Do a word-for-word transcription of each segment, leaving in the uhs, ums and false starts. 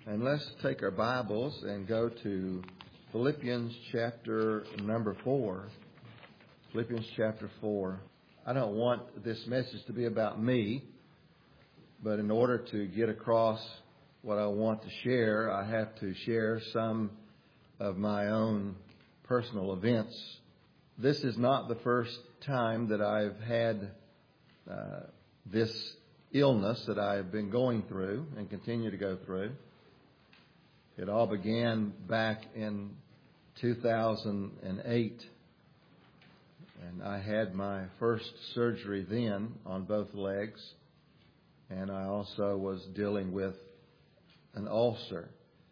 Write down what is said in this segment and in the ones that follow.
And let's take our Bibles and go to Philippians chapter number four. Philippians chapter four. I don't want this message to be about me, but in order to get across what I want to share, I have to share some of my own personal events. This is not the first time that I've had uh, this illness that I have been going through and continue to go through. It all began back in two thousand eight, and I had my first surgery then on both legs, and I also was dealing with an ulcer.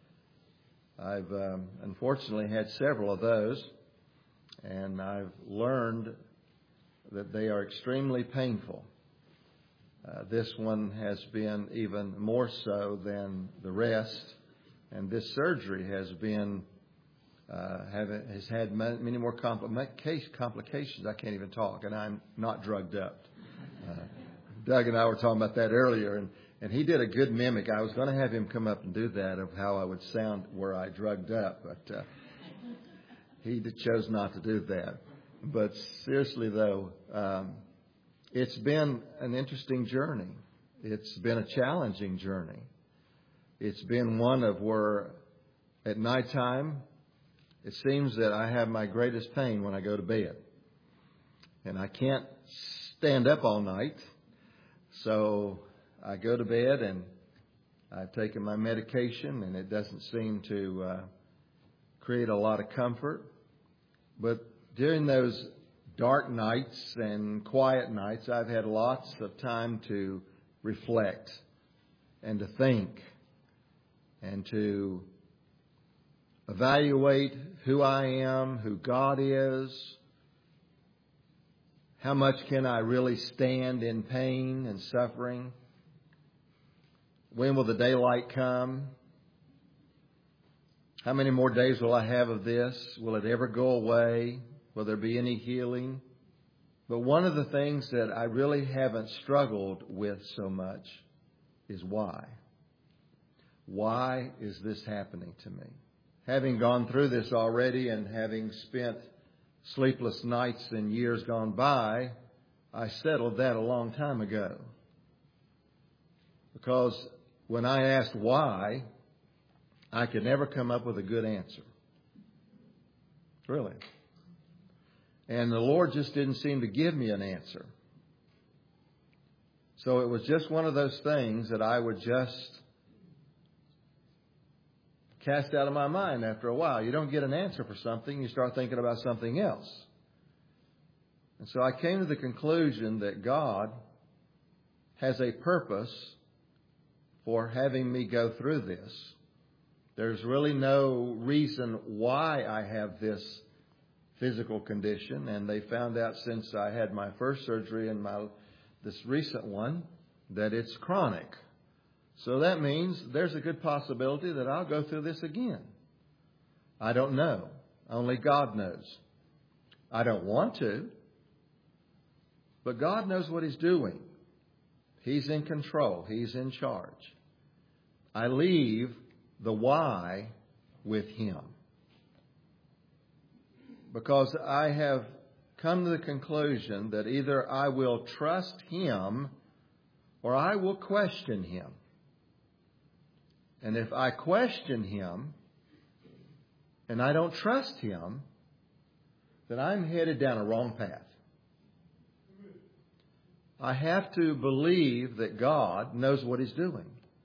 I've um, unfortunately had several of those, and I've learned that they are extremely painful. Uh, this one has been even more so than the rest. And this surgery has been, uh, have, has had many more complications. I can't even talk, and I'm not drugged up. Uh, Doug and I were talking about that earlier, and, and he did a good mimic. I was going to have him come up and do that of how I would sound were I drugged up, but uh, he chose not to do that. But seriously, though, um, it's been an interesting journey. It's been a challenging journey. It's been one of where at nighttime, it seems that I have my greatest pain when I go to bed. And I can't stand up all night. So I go to bed and I've taken my medication, and it doesn't seem to uh, create a lot of comfort. But during those dark nights and quiet nights, I've had lots of time to reflect and to think and to evaluate who I am, who God is, how much can I really stand in pain and suffering, when will the daylight come, how many more days will I have of this, will it ever go away, will there be any healing? But one of the things that I really haven't struggled with so much is why. Why is this happening to me? Having gone through this already and having spent sleepless nights in years gone by, I settled that a long time ago. Because when I asked why, I could never come up with a good answer. Really. And the Lord just didn't seem to give me an answer. So it was just one of those things that I would just cast out of my mind after a while. You don't get an answer for something, you start thinking about something else. And so I came to the conclusion that God has a purpose for having me go through this. There's really no reason why I have this physical condition, and they found out since I had my first surgery and my this recent one that it's chronic. So that means there's a good possibility that I'll go through this again. I don't know. Only God knows. I don't want to. But God knows what He's doing. He's in control. He's in charge. I leave the why with Him. Because I have come to the conclusion that either I will trust Him or I will question Him. And if I question Him and I don't trust Him, then I'm headed down a wrong path. I have to believe that God knows what He's doing.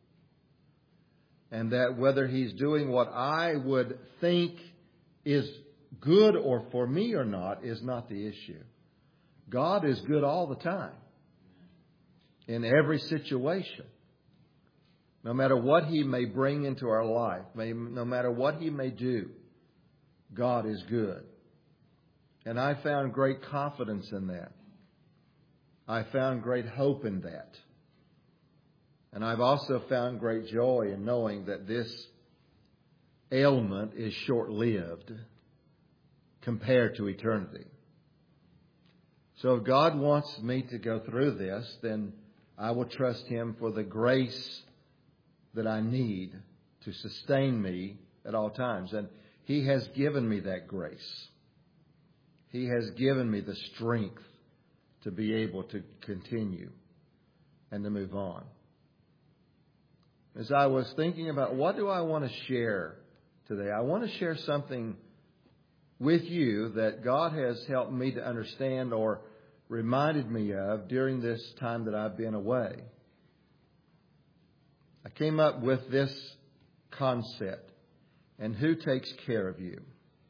And that whether He's doing what I would think is good or for me or not is not the issue. God is good all the time. In every situation. No matter what He may bring into our life, no matter what He may do, God is good. And I found great confidence in that. I found great hope in that. And I've also found great joy in knowing that this ailment is short-lived compared to eternity. So if God wants me to go through this, then I will trust Him for the grace that I need to sustain me at all times. And He has given me that grace. He has given me the strength to be able to continue and to move on. As I was thinking about what do I want to share today, I want to share something with you that God has helped me to understand or reminded me of during this time that I've been away. I came up with this concept, and who takes care of you?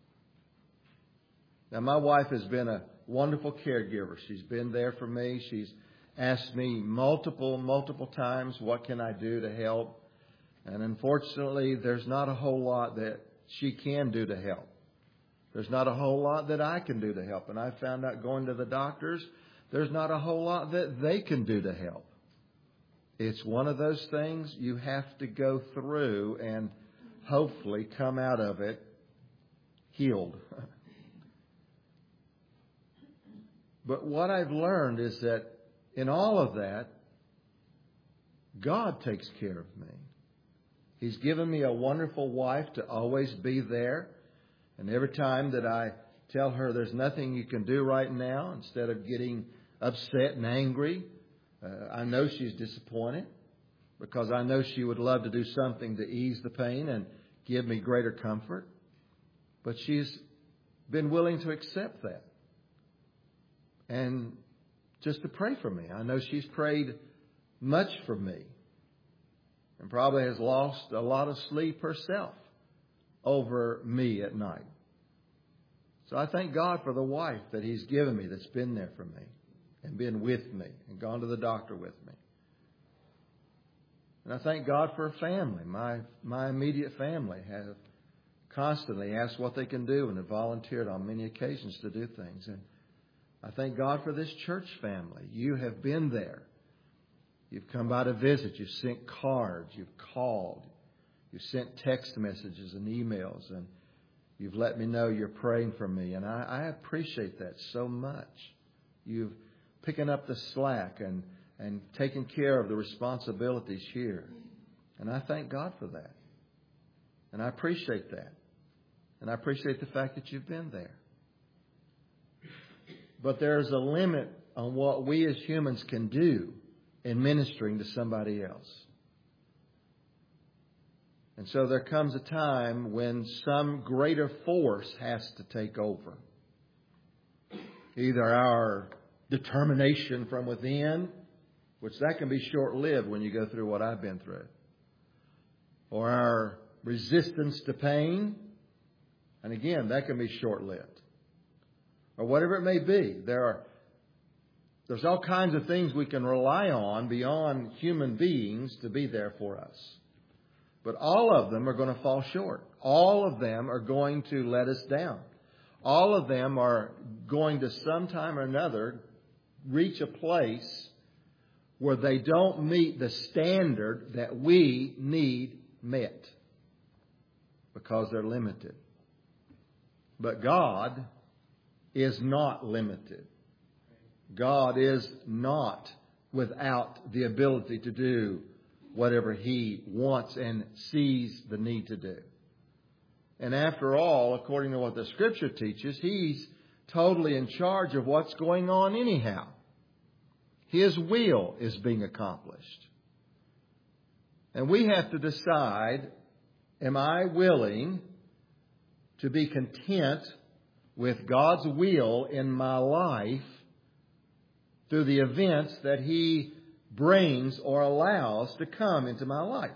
Now, my wife has been a wonderful caregiver. She's been there for me. She's asked me multiple, multiple times, what can I do to help? And unfortunately, there's not a whole lot that she can do to help. There's not a whole lot that I can do to help. And I found out going to the doctors, there's not a whole lot that they can do to help. It's one of those things you have to go through and hopefully come out of it healed. But what I've learned is that in all of that, God takes care of me. He's given me a wonderful wife to always be there. And every time that I tell her there's nothing you can do right now, instead of getting upset and angry, uh, I know she's disappointed because I know she would love to do something to ease the pain and give me greater comfort. But she's been willing to accept that. And just to pray for me. I know she's prayed much for me and probably has lost a lot of sleep herself over me at night. So I thank God for the wife that He's given me that's been there for me and been with me and gone to the doctor with me. And I thank God for a family. My my immediate family have constantly asked what they can do and have volunteered on many occasions to do things. And I thank God for this church family. You have been there. You've come by to visit. You've sent cards. You've called. You've sent text messages and emails. And you've let me know you're praying for me. And I, I appreciate that so much. You've picking up the slack and, and taking care of the responsibilities here. And I thank God for that. And I appreciate that. And I appreciate the fact that you've been there. But there's a limit on what we as humans can do in ministering to somebody else. And so there comes a time when some greater force has to take over. Either our determination from within, which that can be short-lived when you go through what I've been through, or our resistance to pain, and again, that can be short-lived. Or whatever it may be. There are, there's all kinds of things we can rely on beyond human beings to be there for us. But all of them are going to fall short. All of them are going to let us down. All of them are going to sometime or another reach a place where they don't meet the standard that we need met because they're limited. But God is not limited. God is not without the ability to do whatever He wants and sees the need to do. And after all, according to what the Scripture teaches, He's totally in charge of what's going on anyhow. His will is being accomplished. And we have to decide, am I willing to be content with God's will in my life through the events that He brings or allows to come into my life?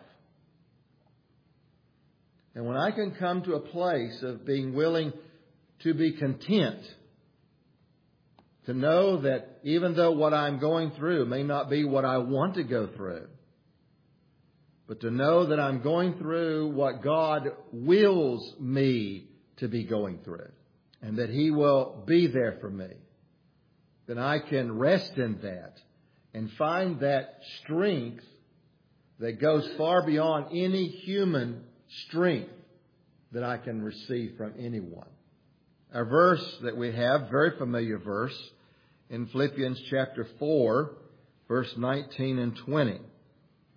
And when I can come to a place of being willing to be content, to know that even though what I'm going through may not be what I want to go through, but to know that I'm going through what God wills me to be going through, and that He will be there for me, then I can rest in that and find that strength that goes far beyond any human strength that I can receive from anyone. Our verse that we have, very familiar verse, in Philippians chapter four, verse nineteen and twenty.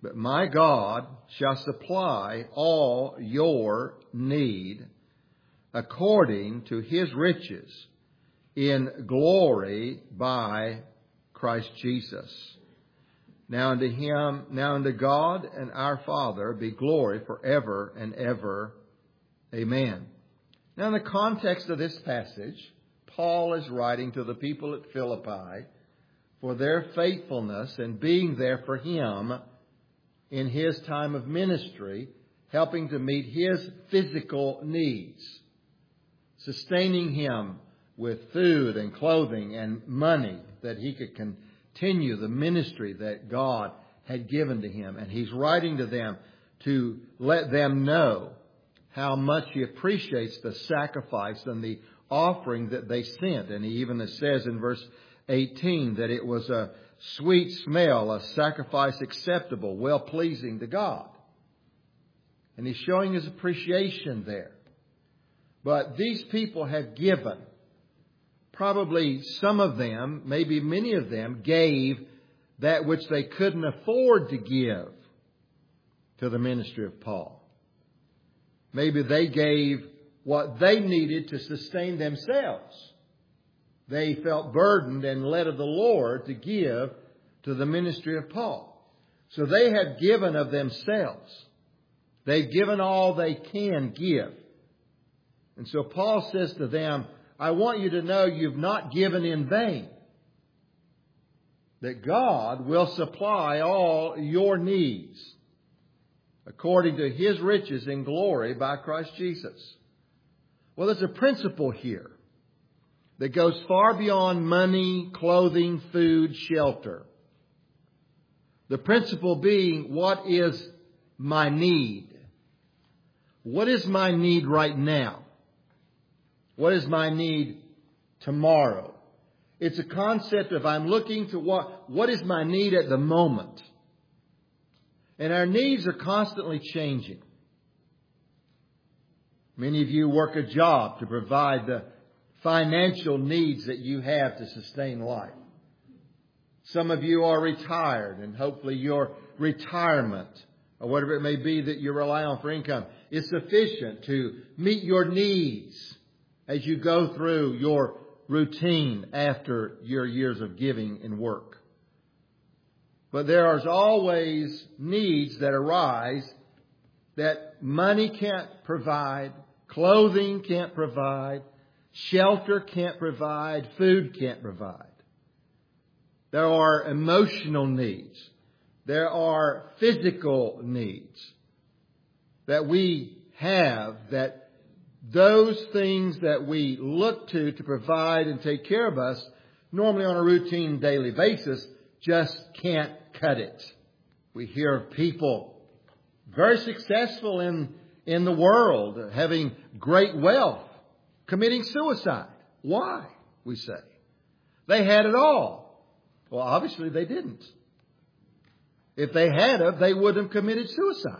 But my God shall supply all your need according to His riches in glory by Christ Jesus. Now unto Him, now unto God and our Father be glory forever and ever. Amen. Now in the context of this passage, Paul is writing to the people at Philippi for their faithfulness and being there for him in his time of ministry, helping to meet his physical needs, sustaining him with food and clothing and money that he could continue the ministry that God had given to him. And he's writing to them to let them know how much he appreciates the sacrifice and the offering that they sent. And he even says in verse eighteen that it was a sweet smell, a sacrifice acceptable, well-pleasing to God. And he's showing his appreciation there. But these people have given. Probably some of them, maybe many of them, gave that which they couldn't afford to give to the ministry of Paul. Maybe they gave what they needed to sustain themselves. They felt burdened and led of the Lord to give to the ministry of Paul. So they have given of themselves. They've given all they can give. And so Paul says to them, I want you to know you've not given in vain. That God will supply all your needs according to His riches in glory by Christ Jesus. Well, there's a principle here that goes far beyond money, clothing, food, shelter. The principle being, what is my need? What is my need right now? What is my need tomorrow? It's a concept of I'm looking to what, what is my need at the moment? And our needs are constantly changing. Many of you work a job to provide the financial needs that you have to sustain life. Some of you are retired, and hopefully your retirement, or whatever it may be that you rely on for income, is sufficient to meet your needs as you go through your routine after your years of giving and work. But there are always needs that arise that money can't provide, clothing can't provide, shelter can't provide, food can't provide. There are emotional needs. There are physical needs that we have, that those things that we look to to provide and take care of us, normally on a routine daily basis, just can't cut it. We hear of people very successful in, in the world, having great wealth, committing suicide. Why, we say? They had it all. Well, obviously they didn't. If they had it, they wouldn't have committed suicide.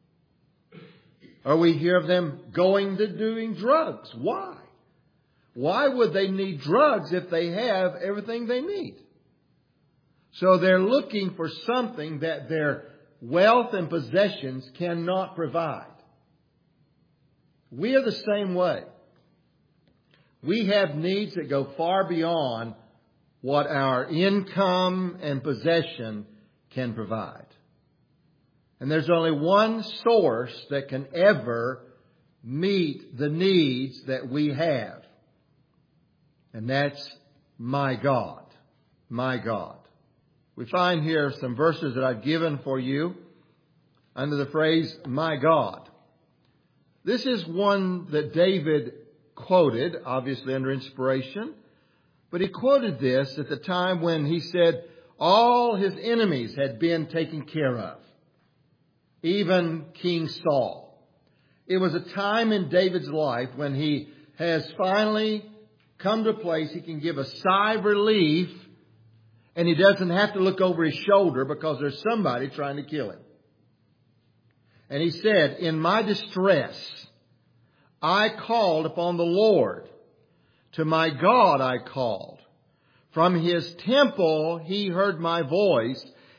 Or we hear of them going to doing drugs. Why? Why would they need drugs if they have everything they need? So they're looking for something that their wealth and possessions cannot provide. We are the same way. We have needs that go far beyond what our income and possession can provide. And there's only one source that can ever meet the needs that we have. And that's my God. My God. We find here some verses that I've given for you under the phrase, my God. This is one that David quoted, obviously under inspiration. But he quoted this at the time when he said all his enemies had been taken care of. Even King Saul. It was a time in David's life when he has finally come to a place he can give a sigh of relief, and he doesn't have to look over his shoulder because there's somebody trying to kill him. And he said, in my distress, I called upon the Lord. To my God I called. From His temple He heard my voice.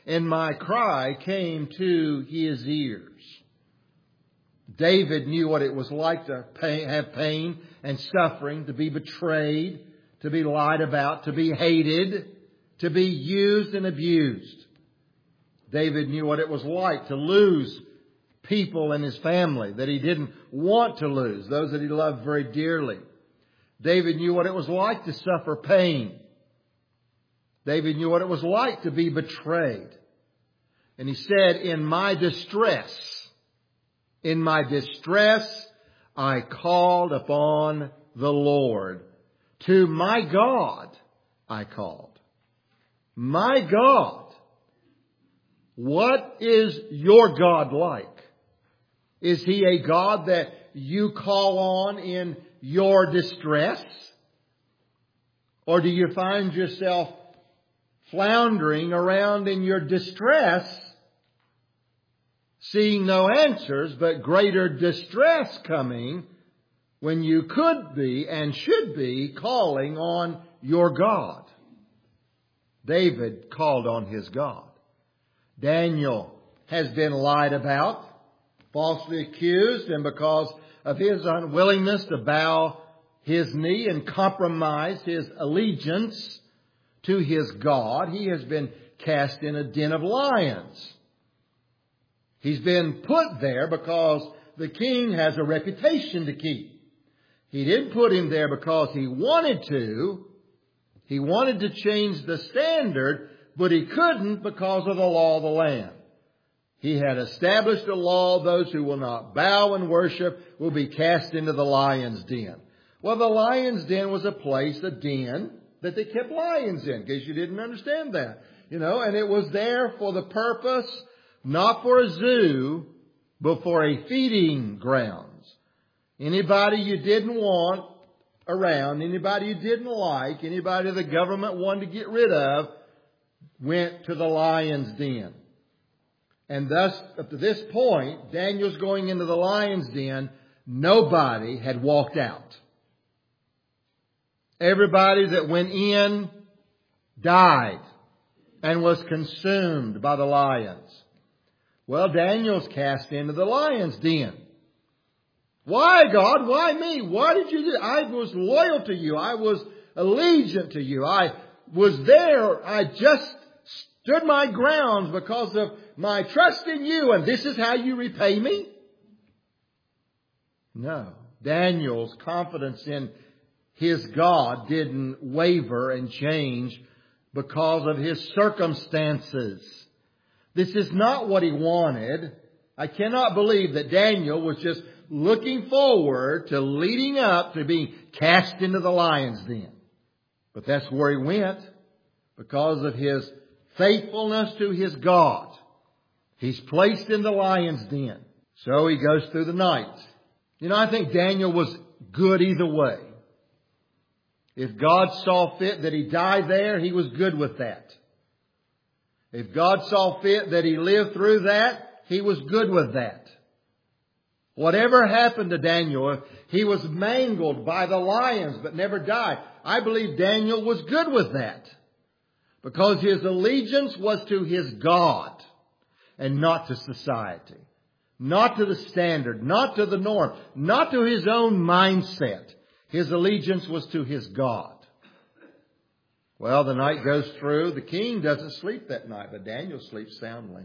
and my cry came to His ears. David knew what it was like to pay, have pain and suffering, to be betrayed, to be lied about, to be hated, to be used and abused. David knew what it was like to lose people in his family that he didn't want to lose, those that he loved very dearly. David knew what it was like to suffer pain. David knew what it was like to be betrayed. And he said, in my distress, in my distress, I called upon the Lord. To my God, I called. My God. What is your God like? Is He a God that you call on in your distress? Or do you find yourself floundering around in your distress, seeing no answers, but greater distress coming when you could be and should be calling on your God? David called on his God. Daniel has been lied about, falsely accused, and because of his unwillingness to bow his knee and compromise his allegiance to his God, he has been cast in a den of lions. He's been put there because the king has a reputation to keep. He didn't put him there because he wanted to. He wanted to change the standard, but he couldn't because of the law of the land. He had established a law, those who will not bow and worship will be cast into the lion's den. Well, the lion's den was a place, a den, that they kept lions in, in case you didn't understand that. You know, and it was there for the purpose, not for a zoo, but for a feeding grounds. Anybody you didn't want around, anybody you didn't like, anybody the government wanted to get rid of, went to the lion's den. And thus, up to this point, Daniel's going into the lion's den, nobody had walked out. Everybody that went in died and was consumed by the lions. Well, Daniel's cast into the lion's den. Why, God? Why me? Why did you do? I was loyal to you. I was allegiant to you. I was there. I just stood my grounds because of my trust in you, and this is how you repay me? No. Daniel's confidence in his God didn't waver and change because of his circumstances. This is not what he wanted. I cannot believe that Daniel was just looking forward to leading up to being cast into the lion's den. But that's where he went because of his faithfulness to his God. He's placed in the lion's den. So he goes through the night. You know, I think Daniel was good either way. If God saw fit that he die there, he was good with that. If God saw fit that he lived through that, he was good with that. Whatever happened to Daniel, if he was mangled by the lions but never died, I believe Daniel was good with that. Because his allegiance was to his God and not to society. Not to the standard, not to the norm, not to his own mindset. His allegiance was to his God. Well, the night goes through. The king doesn't sleep that night, but Daniel sleeps soundly,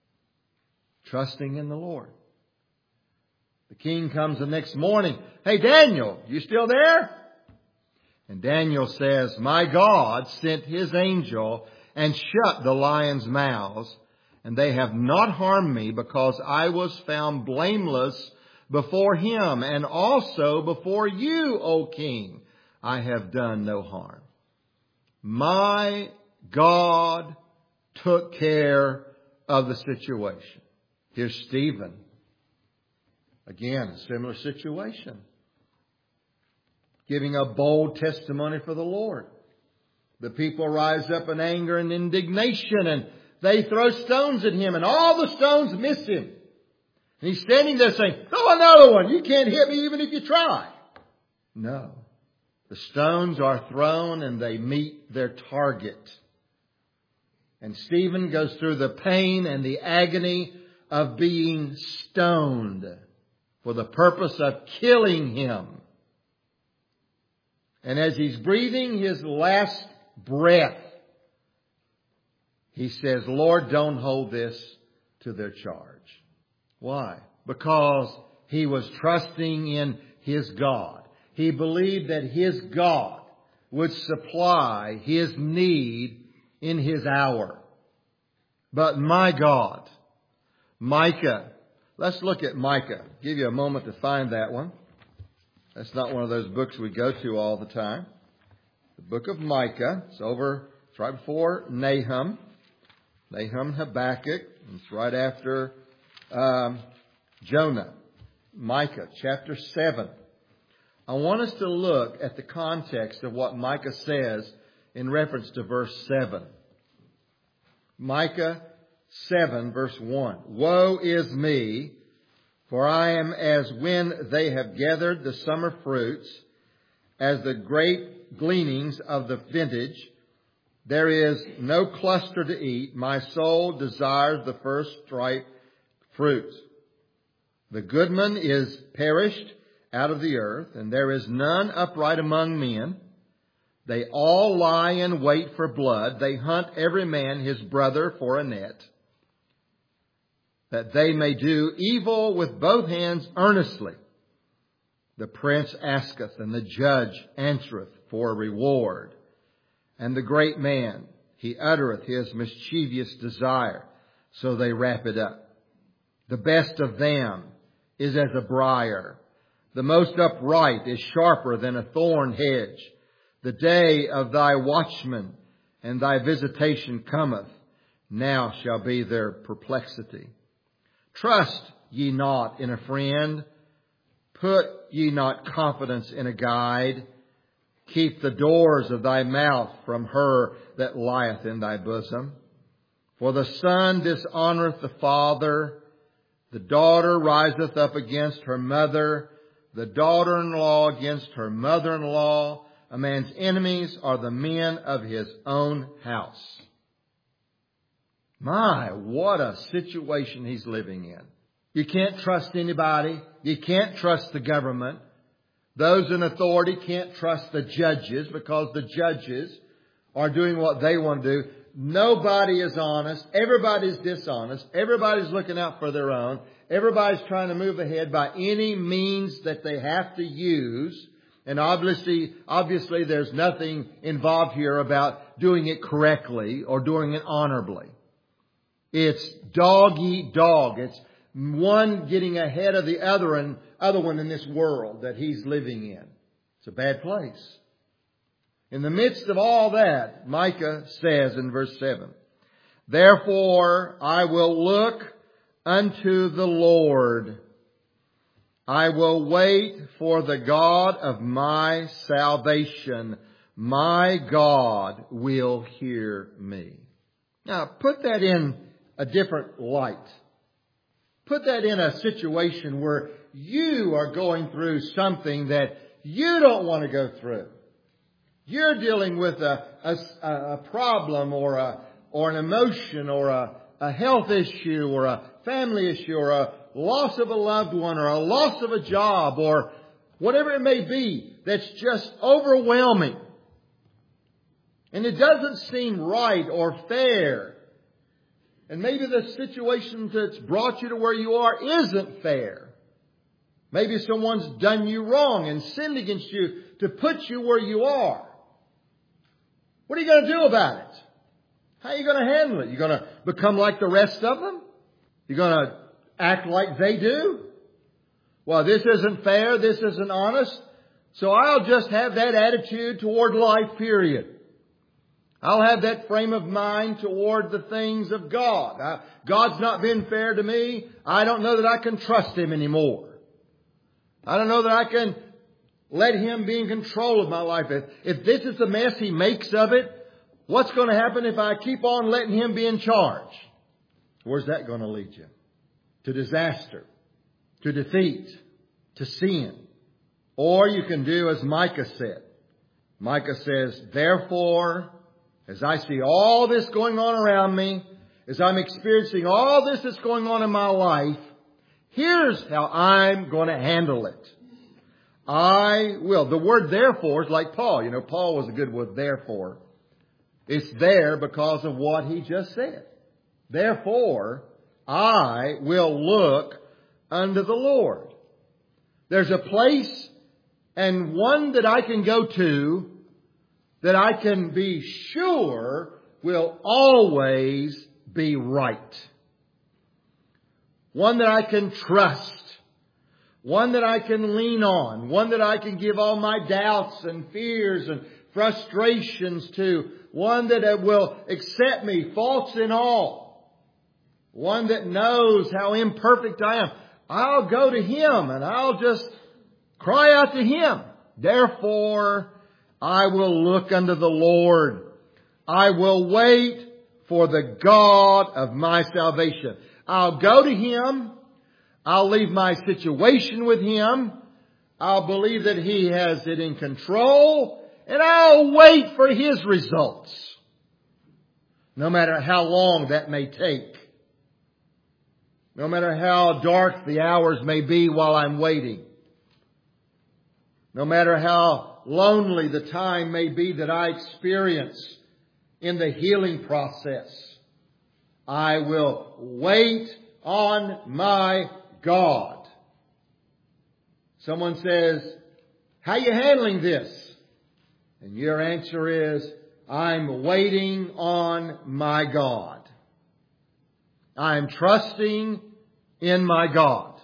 trusting in the Lord. The king comes the next morning. Hey, Daniel, you still there? And Daniel says, my God sent His angel and shut the lions' mouths, and they have not harmed me because I was found blameless before Him and also before you, O king. I have done no harm. My God took care of the situation. Here's Stephen. Again, a similar situation. Giving a bold testimony for the Lord. The people rise up in anger and indignation, and they throw stones at him, and all the stones miss him. And he's standing there saying, throw another one. You can't hit me even if you try. No. The stones are thrown and they meet their target. And Stephen goes through the pain and the agony of being stoned for the purpose of killing him. And as he's breathing his last breath, he says, Lord, don't hold this to their charge. Why? Because he was trusting in his God. He believed that his God would supply his need in his hour. But my God, Micah, let's look at Micah. I'll give you a moment to find that one. That's not one of those books we go to all the time. The book of Micah. It's over, it's right before Nahum. Nahum, Habakkuk. It's right after um, Jonah. Micah, chapter seven. I want us to look at the context of what Micah says in reference to verse seven. Micah seven, verse one. Woe is me, for I am as when they have gathered the summer fruits, as the great gleanings of the vintage. There is no cluster to eat. My soul desires the first ripe fruits. The goodman is perished out of the earth, and there is none upright among men. They all lie in wait for blood. They hunt every man his brother for a net, that they may do evil with both hands earnestly. The prince asketh, and the judge answereth for a reward. And the great man, he uttereth his mischievous desire, so they wrap it up. The best of them is as a briar. The most upright is sharper than a thorn hedge. The day of thy watchman and thy visitation cometh. Now shall be their perplexity. Trust ye not in a friend. Put ye not confidence in a guide. Keep the doors of thy mouth from her that lieth in thy bosom. For the son dishonoureth the father. The daughter riseth up against her mother. The daughter-in-law against her mother-in-law. A man's enemies are the men of his own house. My, what a situation he's living in. You can't trust anybody. You can't trust the government. Those in authority can't trust the judges because the judges are doing what they want to do. Nobody is honest. Everybody's dishonest. Everybody's looking out for their own. Everybody's trying to move ahead by any means that they have to use. And obviously, obviously there's nothing involved here about doing it correctly or doing it honorably. It's dog eat dog. It's one getting ahead of the other and other one in this world that he's living in. It's a bad place. In the midst of all that, Micah says in verse seven, Therefore I will look unto the Lord. I will wait for the God of my salvation. My God will hear me. Now put that in a different light. Put that in a situation where you are going through something that you don't want to go through. You're dealing with a, a, a problem or a, or an emotion or a, a health issue or a family issue or a loss of a loved one or a loss of a job or whatever it may be that's just overwhelming. And it doesn't seem right or fair. And maybe the situation that's brought you to where you are isn't fair. Maybe someone's done you wrong and sinned against you to put you where you are. What are you going to do about it? How are you going to handle it? You're going to become like the rest of them? You're going to act like they do? Well, this isn't fair. This isn't honest. So I'll just have that attitude toward life, period. I'll have that frame of mind toward the things of God. I, God's not been fair to me. I don't know that I can trust Him anymore. I don't know that I can let Him be in control of my life. If, if this is the mess He makes of it, what's going to happen if I keep on letting Him be in charge? Where's that going to lead you? To disaster, to defeat, to sin. Or you can do as Micah said. Micah says, Therefore as I see all this going on around me, as I'm experiencing all this that's going on in my life, here's how I'm going to handle it. I will. The word therefore is like Paul. You know, Paul was a good word, therefore. It's there because of what he just said. Therefore, I will look unto the Lord. There's a place and one that I can go to that I can be sure will always be right. One that I can trust. One that I can lean on. One that I can give all my doubts and fears and frustrations to. One that will accept me, faults and all. One that knows how imperfect I am. I'll go to Him and I'll just cry out to Him. Therefore, I will look unto the Lord. I will wait for the God of my salvation. I'll go to Him. I'll leave my situation with Him. I'll believe that He has it in control. And I'll wait for His results. No matter how long that may take. No matter how dark the hours may be while I'm waiting. No matter how lonely the time may be that I experience in the healing process. I will wait on my God. Someone says, how are you handling this? And your answer is, I'm waiting on my God. I'm trusting in my God.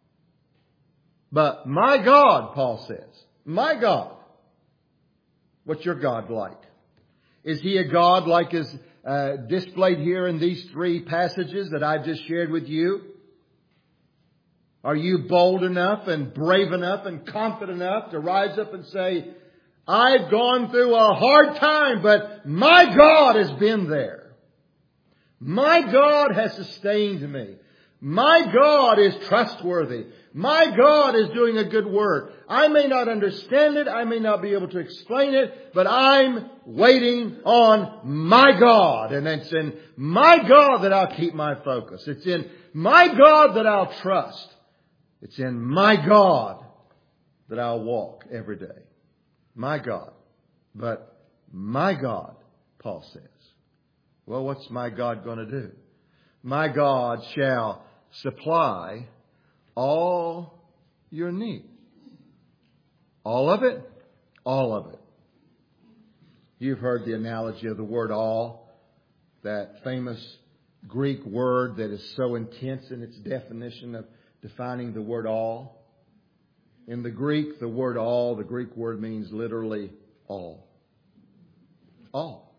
But my God, Paul says, my God. What's your God like? Is He a God like is uh, displayed here in these three passages that I've just shared with you? Are you bold enough and brave enough and confident enough to rise up and say, I've gone through a hard time, but my God has been there. My God has sustained me. My God is trustworthy. My God is doing a good work. I may not understand it. I may not be able to explain it, but I'm waiting on my God. And it's in my God that I'll keep my focus. It's in my God that I'll trust. It's in my God that I'll walk every day. My God. But my God, Paul says. Well, what's my God going to do? My God shall supply all your need. All of it? All of it. You've heard the analogy of the word all, that famous Greek word that is so intense in its definition of defining the word all. In the Greek, the word all, the Greek word means literally all. All.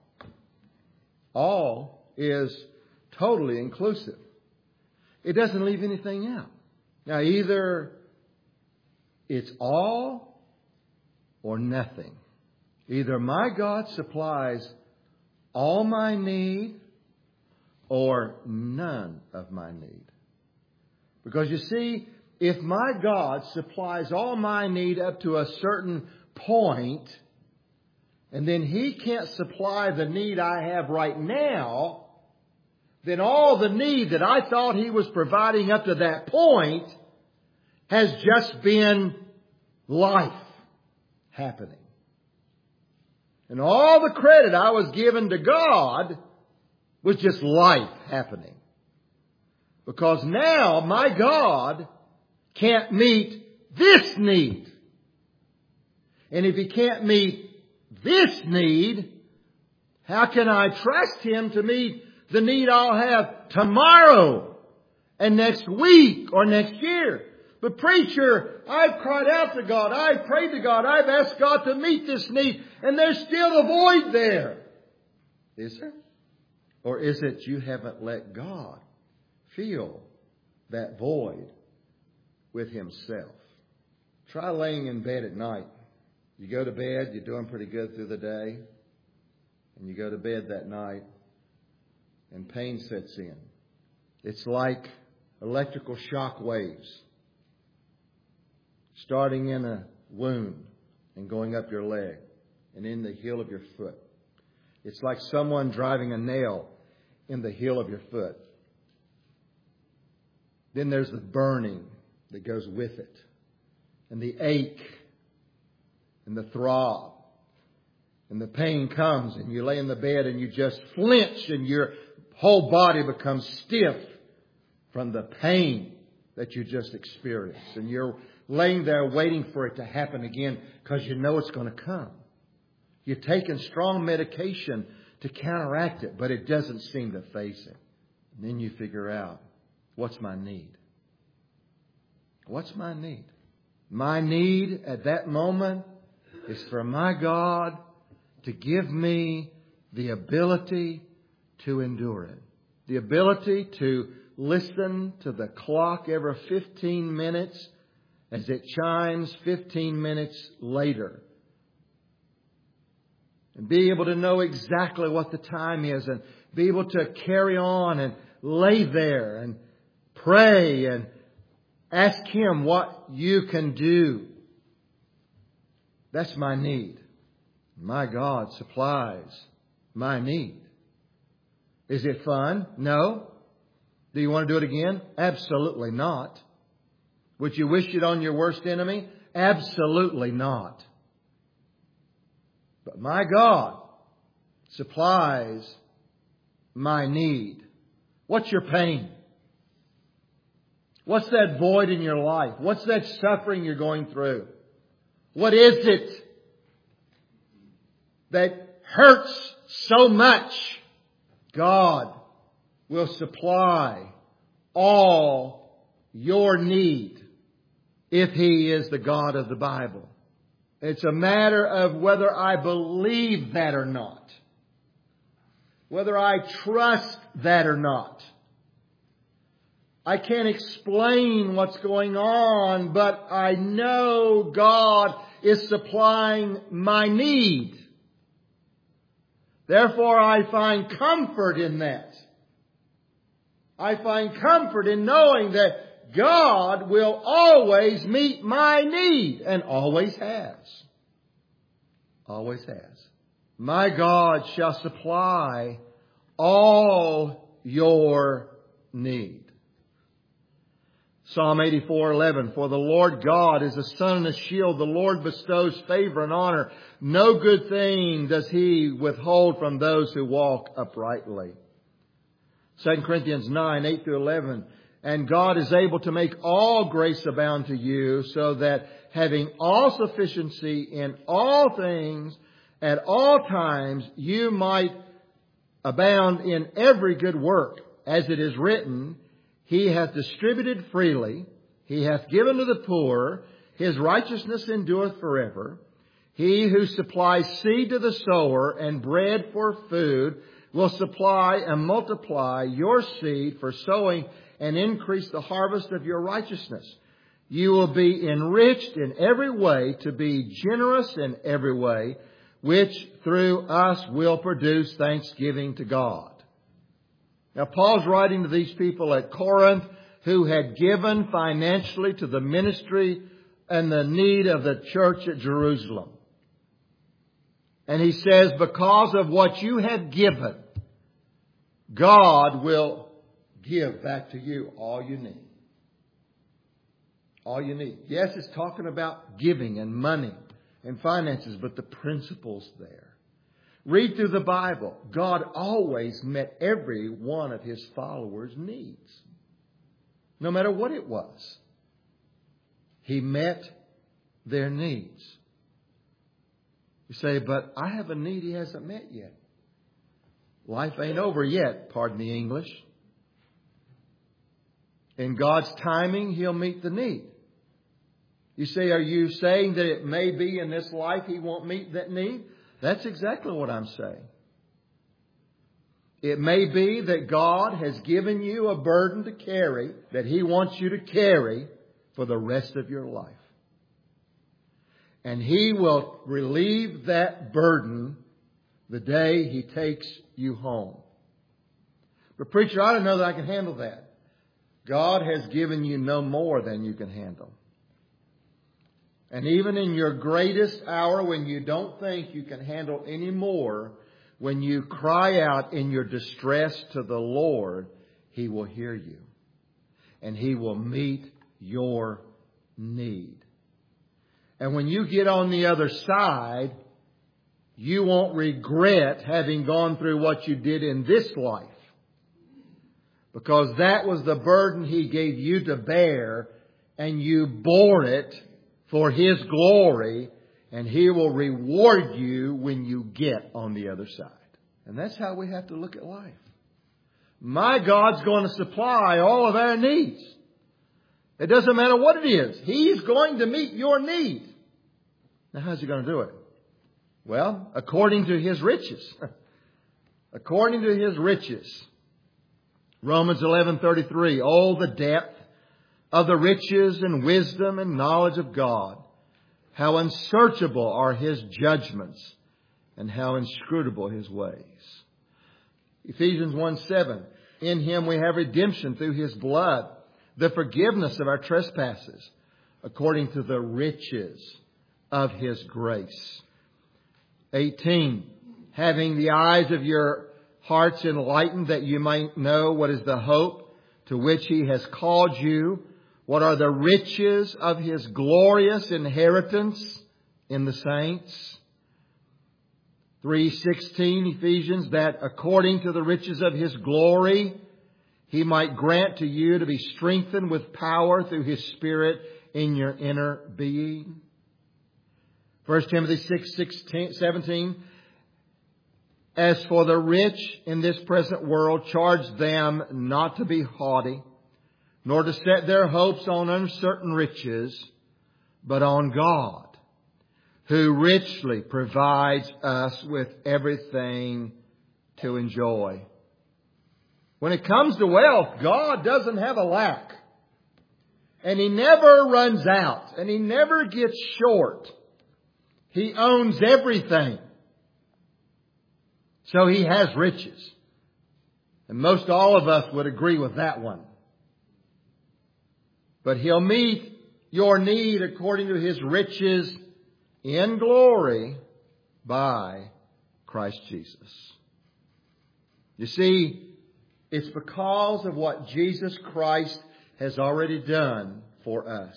All is totally inclusive. It doesn't leave anything out. Now, either it's all or nothing. Either my God supplies all my need or none of my need. Because you see, if my God supplies all my need up to a certain point, and then He can't supply the need I have right now, then all the need that I thought He was providing up to that point has just been life happening. And all the credit I was given to God was just life happening. Because now my God can't meet this need. And if He can't meet this need, how can I trust Him to meet the need I'll have tomorrow and next week or next year? But preacher, I've cried out to God. I've prayed to God. I've asked God to meet this need. And there's still a void there. Is there? Or is it you haven't let God fill that void with Himself? Try laying in bed at night. You go to bed, you're doing pretty good through the day. And you go to bed that night and pain sets in. It's like electrical shock waves starting in a wound and going up your leg and in the heel of your foot. It's like someone driving a nail in the heel of your foot. Then there's the burning that goes with it, and the ache, and the throb, and the pain comes, and you lay in the bed and you just flinch, and your whole body becomes stiff from the pain that you just experienced. And you're laying there waiting for it to happen again because you know it's going to come. You're taking strong medication to counteract it, but it doesn't seem to face it. And then you figure out, what's my need? What's my need? My need at that moment is for my God to give me the ability to endure it. The ability to listen to the clock every fifteen minutes as it chimes fifteen minutes later. And be able to know exactly what the time is, and be able to carry on and lay there and pray and ask Him what you can do. That's my need. My God supplies my need. Is it fun? No. Do you want to do it again? Absolutely not. Would you wish it on your worst enemy? Absolutely not. But my God supplies my need. What's your pain? What's that void in your life? What's that suffering you're going through? What is it that hurts so much? God will supply all your need if He is the God of the Bible. It's a matter of whether I believe that or not. Whether I trust that or not. I can't explain what's going on, but I know God is supplying my need. Therefore, I find comfort in that. I find comfort in knowing that God will always meet my need, and always has. Always has. My God shall supply all your need. Psalm eighty-four eleven, for the Lord God is a sun and a shield. The Lord bestows favor and honor. No good thing does He withhold from those who walk uprightly. Second Corinthians nine, eight through eleven, and God is able to make all grace abound to you, so that having all sufficiency in all things at all times, you might abound in every good work. As it is written, He hath distributed freely, He hath given to the poor, His righteousness endureth forever. He who supplies seed to the sower and bread for food will supply and multiply your seed for sowing and increase the harvest of your righteousness. You will be enriched in every way to be generous in every way, which through us will produce thanksgiving to God. Now, Paul's writing to these people at Corinth who had given financially to the ministry and the need of the church at Jerusalem. And he says, because of what you have given, God will give back to you all you need. All you need. Yes, it's talking about giving and money and finances, but the principle's there. Read through the Bible. God always met every one of His followers' needs. No matter what it was. He met their needs. You say, but I have a need He hasn't met yet. Life ain't over yet, pardon the English. In God's timing, He'll meet the need. You say, are you saying that it may be in this life He won't meet that need? That's exactly what I'm saying. It may be that God has given you a burden to carry that He wants you to carry for the rest of your life. And He will relieve that burden the day He takes you home. But preacher, I don't know that I can handle that. God has given you no more than you can handle. And even in your greatest hour when you don't think you can handle any more, when you cry out in your distress to the Lord, He will hear you. And He will meet your need. And when you get on the other side, you won't regret having gone through what you did in this life. Because that was the burden He gave you to bear, and you bore it for His glory, and He will reward you when you get on the other side. And that's how we have to look at life. My God's going to supply all of our needs. It doesn't matter what it is. He's going to meet your need. Now, how's He going to do it? Well, according to His riches. According to His riches. Romans eleven thirty-three. Oh, the depth of the riches and wisdom and knowledge of God. How unsearchable are His judgments and how inscrutable His ways. Ephesians one seven. In Him we have redemption through His blood, the forgiveness of our trespasses, according to the riches of His grace. eighteen. Having the eyes of your hearts enlightened, that you might know what is the hope to which He has called you, what are the riches of His glorious inheritance in the saints. three sixteen, Ephesians, that according to the riches of His glory, He might grant to you to be strengthened with power through His Spirit in your inner being. First Timothy six seventeen, as for the rich in this present world, charge them not to be haughty, nor to set their hopes on uncertain riches, but on God, who richly provides us with everything to enjoy. When it comes to wealth, God doesn't have a lack. And He never runs out. And He never gets short. He owns everything. So He has riches. And most all of us would agree with that one. But He'll meet your need according to His riches in glory by Christ Jesus. You see, it's because of what Jesus Christ has already done for us.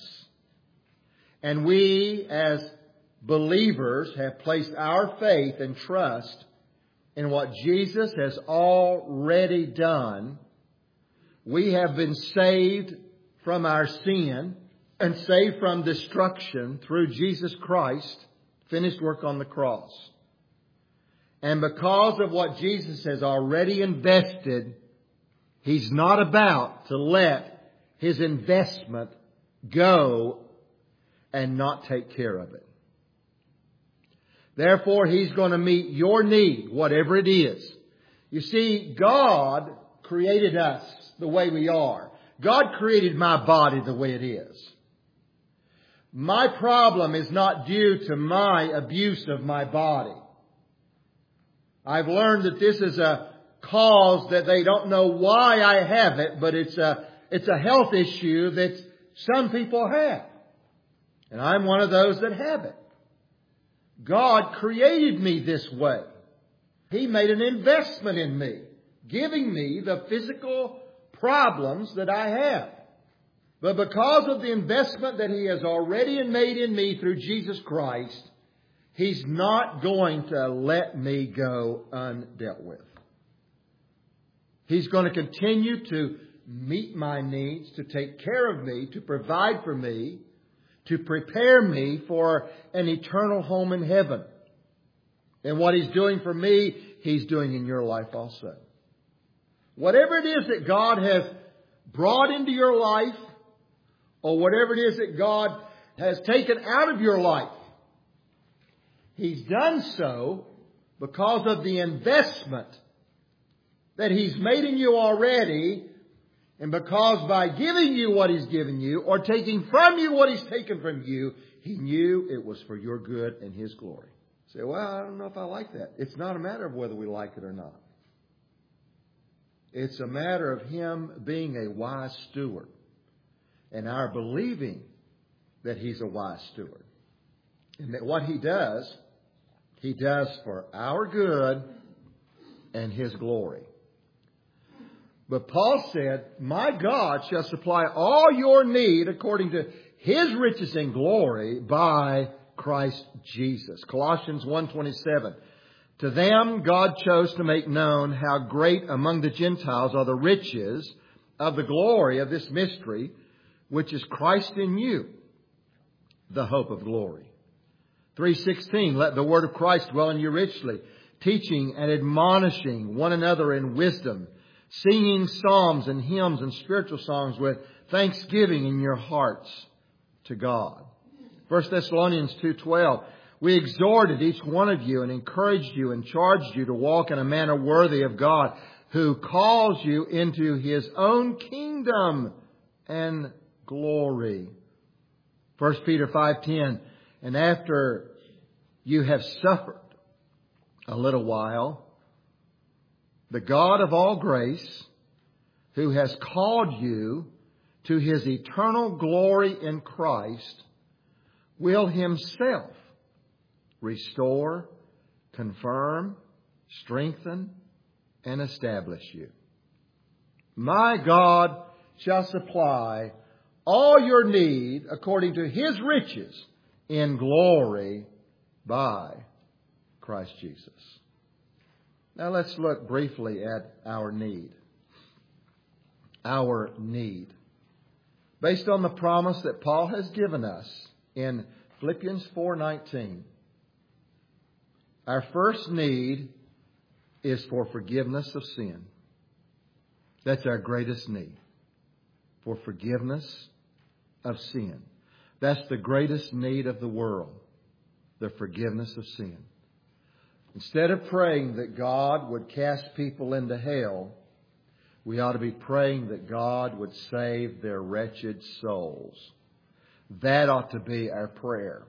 And we, as believers, have placed our faith and trust in what Jesus has already done. We have been saved from our sin and saved from destruction through Jesus Christ, finished work on the cross. And because of what Jesus has already invested, He's not about to let His investment go and not take care of it. Therefore, He's going to meet your need, whatever it is. You see, God created us the way we are. God created my body the way it is. My problem is not due to my abuse of my body. I've learned that this is a cause that they don't know why I have it, but it's a, it's a health issue that some people have. And I'm one of those that have it. God created me this way. He made an investment in me, giving me the physical problems that I have. But because of the investment that He has already made in me through Jesus Christ, He's not going to let me go undealt with. He's going to continue to meet my needs, to take care of me, to provide for me, to prepare me for an eternal home in heaven. And what He's doing for me, He's doing in your life also. Whatever it is that God has brought into your life, or whatever it is that God has taken out of your life, He's done so because of the investment that He's made in you already, and because by giving you what He's given you, or taking from you what He's taken from you, He knew it was for your good and His glory. You say, well, I don't know if I like that. It's not a matter of whether we like it or not. It's a matter of Him being a wise steward, and our believing that He's a wise steward. And that what He does, He does for our good and His glory. But Paul said, my God shall supply all your need according to His riches and glory by Christ Jesus. Colossians one twenty-seven. To them God chose to make known how great among the Gentiles are the riches of the glory of this mystery, which is Christ in you, the hope of glory. three sixteen. Let the word of Christ dwell in you richly, teaching and admonishing one another in wisdom, singing psalms and hymns and spiritual songs with thanksgiving in your hearts to God. First Thessalonians two twelve. We exhorted each one of you and encouraged you and charged you to walk in a manner worthy of God, who calls you into His own kingdom and glory. First Peter five ten. And after you have suffered a little while, the God of all grace, who has called you to His eternal glory in Christ, will Himself restore, confirm, strengthen, and establish you. My God shall supply all your need according to His riches in glory by Christ Jesus. Now let's look briefly at our need. Our need. Based on the promise that Paul has given us in Philippians four nineteen. Our first need is for forgiveness of sin. That's our greatest need. For forgiveness of sin. That's the greatest need of the world. The forgiveness of sin. Instead of praying that God would cast people into hell, we ought to be praying that God would save their wretched souls. That ought to be our prayer.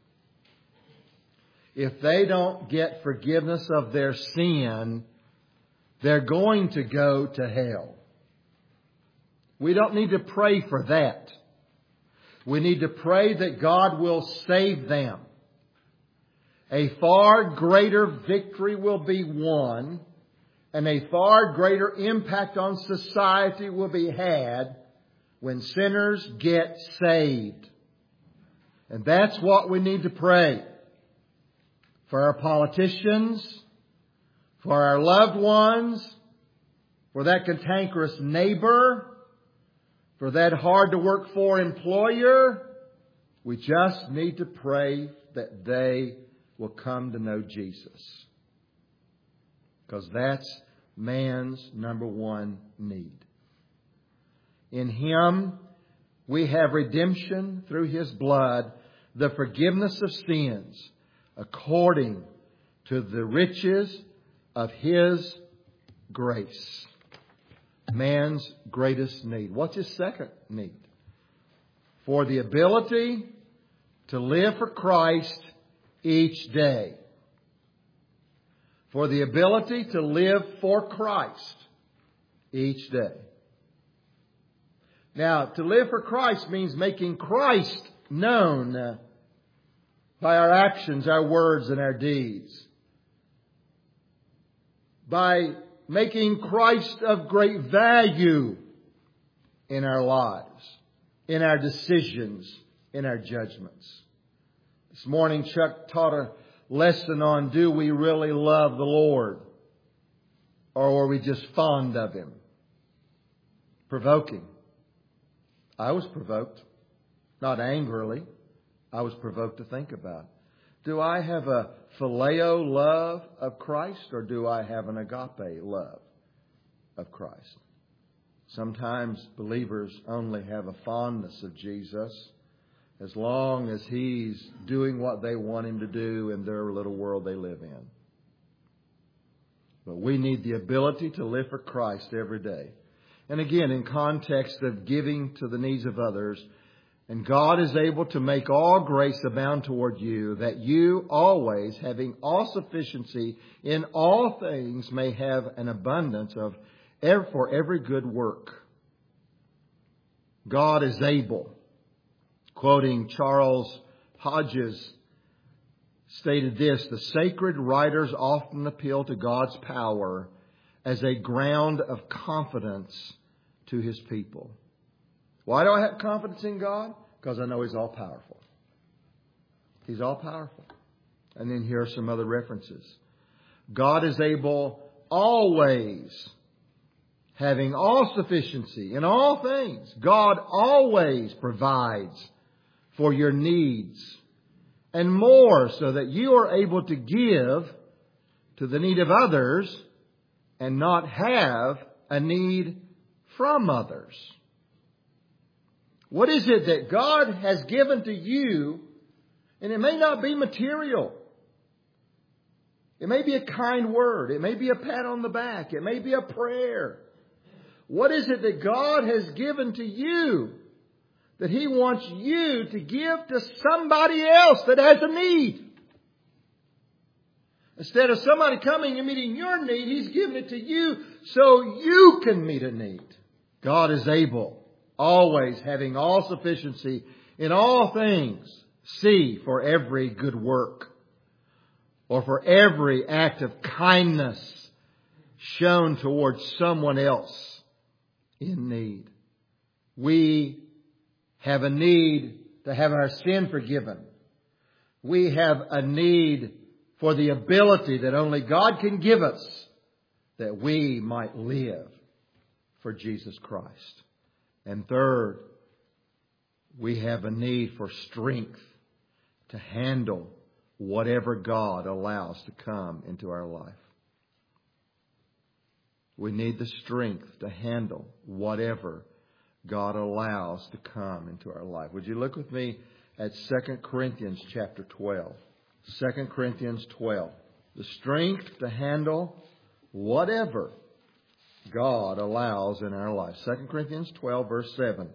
If they don't get forgiveness of their sin, they're going to go to hell. We don't need to pray for that. We need to pray that God will save them. A far greater victory will be won, and a far greater impact on society will be had when sinners get saved. And that's what we need to pray. For our politicians, for our loved ones, for that cantankerous neighbor, for that hard to work for employer, we just need to pray that they will come to know Jesus. Because that's man's number one need. In Him, we have redemption through His blood, the forgiveness of sins, according to the riches of His grace. Man's greatest need. What's his second need? For the ability to live for Christ each day. For the ability to live for Christ each day. Now, to live for Christ means making Christ known by our actions, our words, and our deeds. By making Christ of great value in our lives, in our decisions, in our judgments. This morning, Chuck taught a lesson on, do we really love the Lord? Or are we just fond of Him? Provoking. I was provoked. Not angrily. I was provoked to think about. Do I have a phileo love of Christ, or do I have an agape love of Christ? Sometimes believers only have a fondness of Jesus as long as He's doing what they want Him to do in their little world they live in. But we need the ability to live for Christ every day. And again, in context of giving to the needs of others, and God is able to make all grace abound toward you, that you always, having all sufficiency in all things, may have an abundance of for every good work. God is able. Quoting Charles Hodges, stated this: the sacred writers often appeal to God's power as a ground of confidence to His people. Why do I have confidence in God? Because I know He's all powerful. He's all powerful. And then here are some other references. God is able always, having all sufficiency in all things. God always provides for your needs, and more, so that you are able to give to the need of others and not have a need from others. What is it that God has given to you? And it may not be material. It may be a kind word. It may be a pat on the back. It may be a prayer. What is it that God has given to you that He wants you to give to somebody else that has a need? Instead of somebody coming and meeting your need, He's given it to you so you can meet a need. God is able, always having all sufficiency in all things, see for every good work, or for every act of kindness shown towards someone else in need. We have a need to have our sin forgiven. We have a need for the ability that only God can give us, that we might live for Jesus Christ. And third, we have a need for strength to handle whatever God allows to come into our life. We need the strength to handle whatever God allows to come into our life. Would you look with me at Second Corinthians chapter twelve? Second Corinthians twelve. The strength to handle whatever God allows in our life. Second Corinthians twelve, verse seven.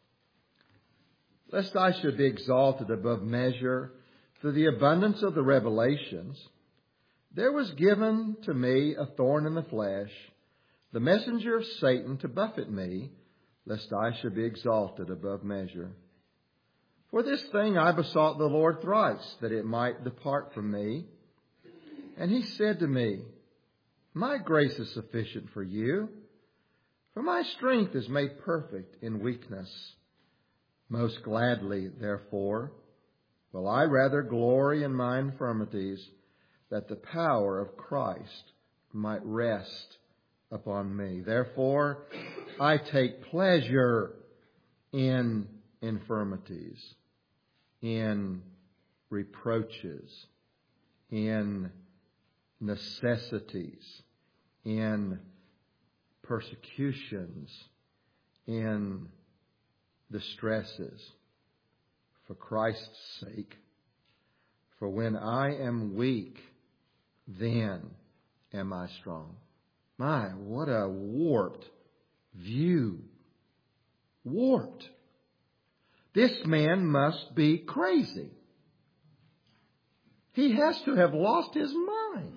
Lest I should be exalted above measure through the abundance of the revelations, there was given to me a thorn in the flesh, the messenger of Satan to buffet me, lest I should be exalted above measure. For this thing I besought the Lord thrice, that it might depart from me. And He said to me, my grace is sufficient for you, for my strength is made perfect in weakness. Most gladly, therefore, will I rather glory in my infirmities, that the power of Christ might rest upon me. Therefore, I take pleasure in infirmities, in reproaches, in necessities, in persecutions, in distresses, for Christ's sake. For when I am weak, then am I strong. My, what a warped view. Warped. This man must be crazy. He has to have lost his mind.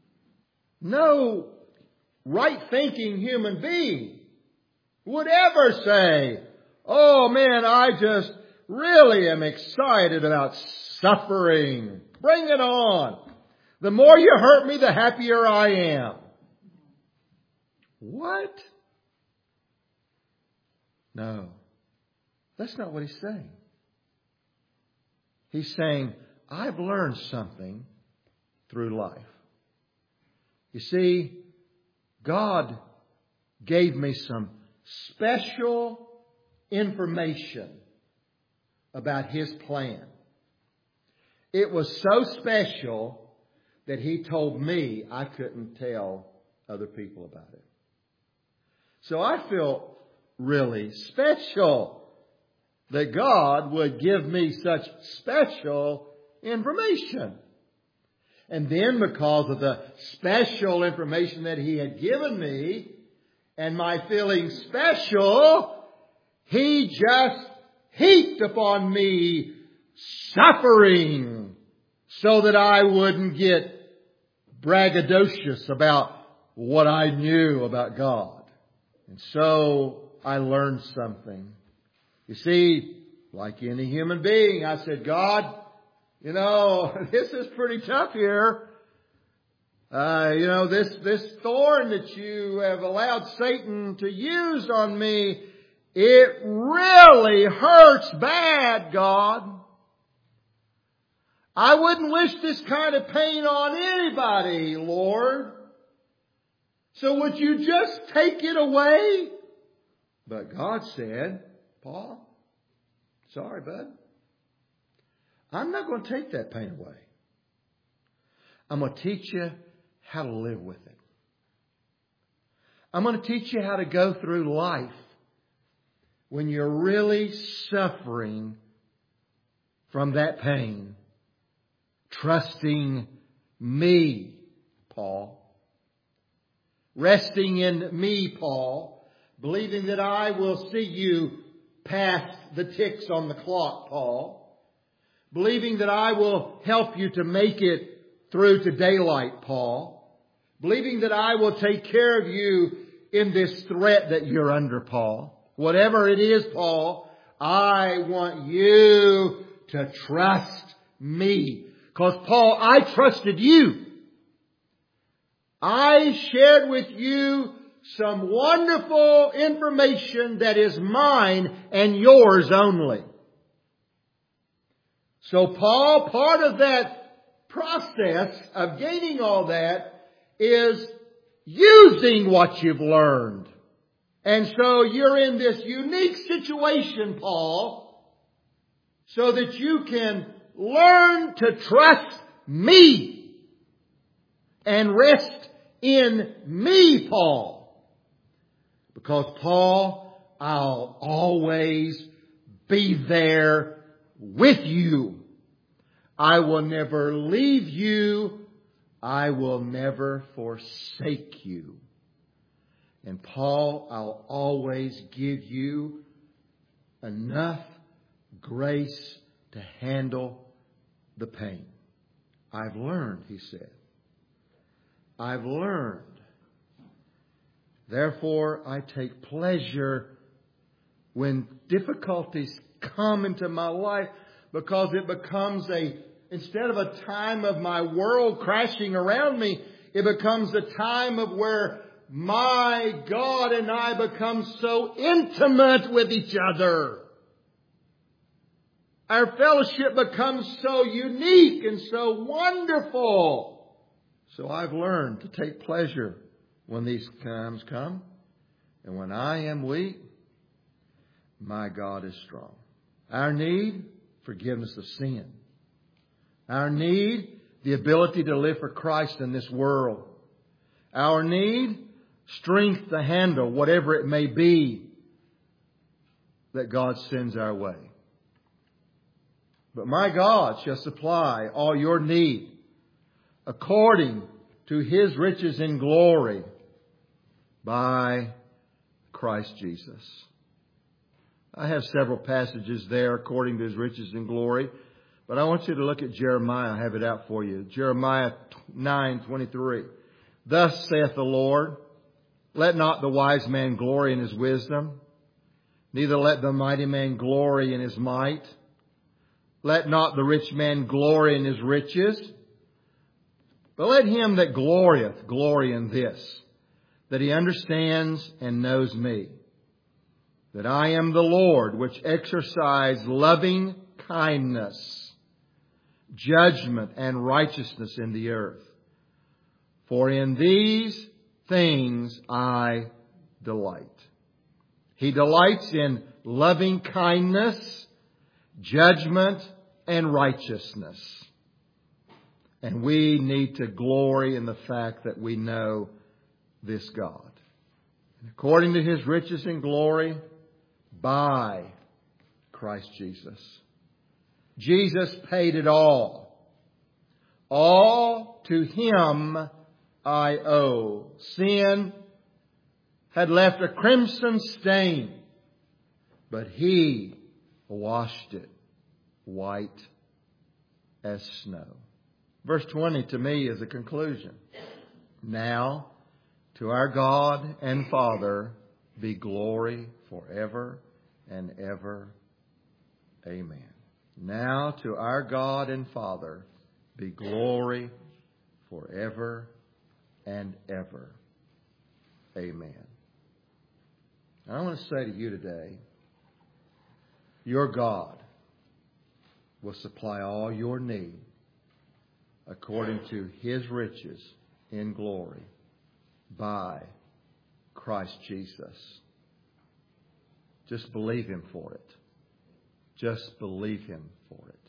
No right-thinking human being would ever say, oh man, I just really am excited about suffering. Bring it on. The more you hurt me, the happier I am. What? No. That's not what he's saying. He's saying, I've learned something through life. You see, God gave me some special information about His plan. It was so special that He told me I couldn't tell other people about it. So I feel really special that God would give me such special information. And then because of the special information that He had given me and my feeling special, He just heaped upon me suffering so that I wouldn't get braggadocious about what I knew about God. And so I learned something. You see, like any human being, I said, God, You know, this is pretty tough here. Uh, you know, this, this thorn that you have allowed Satan to use on me, it really hurts bad, God. I wouldn't wish this kind of pain on anybody, Lord. So would you just take it away? But God said, Paul, sorry, bud. I'm not going to take that pain away. I'm going to teach you how to live with it. I'm going to teach you how to go through life when you're really suffering from that pain. Trusting me, Paul. Resting in me, Paul. Believing that I will see you past the ticks on the clock, Paul. Believing that I will help you to make it through to daylight, Paul. Believing that I will take care of you in this threat that you're under, Paul. Whatever it is, Paul, I want you to trust me. Because, Paul, I trusted you. I shared with you some wonderful information that is mine and yours only. So, Paul, part of that process of gaining all that is using what you've learned. And so you're in this unique situation, Paul, so that you can learn to trust me and rest in me, Paul. Because, Paul, I'll always be there with you. I will never leave you. I will never forsake you. And Paul, I'll always give you enough grace to handle the pain. I've learned, he said. I've learned. Therefore, I take pleasure when difficulties come into my life, because it becomes a, instead of a time of my world crashing around me, it becomes a time of where my God and I become so intimate with each other. Our fellowship becomes so unique and so wonderful. So I've learned to take pleasure when these times come. And when I am weak, my God is strong. Our need, forgiveness of sin. Our need, the ability to live for Christ in this world. Our need, strength to handle whatever it may be that God sends our way. But my God shall supply all your need according to His riches in glory by Christ Jesus. I have several passages there according to His riches in glory. But I want you to look at Jeremiah. I have it out for you. Jeremiah nine twenty-three. Thus saith the Lord, let not the wise man glory in his wisdom, neither let the mighty man glory in his might. Let not the rich man glory in his riches, but let him that glorieth glory in this, that he understands and knows me, that I am the Lord, which exercise loving kindness, judgment, and righteousness in the earth. For in these things I delight. He delights in loving kindness, judgment, and righteousness. And we need to glory in the fact that we know this God. According to His riches and glory, by Christ Jesus. Jesus paid it all. All to Him I owe. Sin had left a crimson stain, but He washed it white as snow. Verse twenty to me is a conclusion. Now to our God and Father be glory forever and ever. Amen. Now to our God and Father be glory forever and ever. Amen. I want to say to you today, your God will supply all your need according to His riches in glory by Christ Jesus. Just believe Him for it. Just believe Him for it.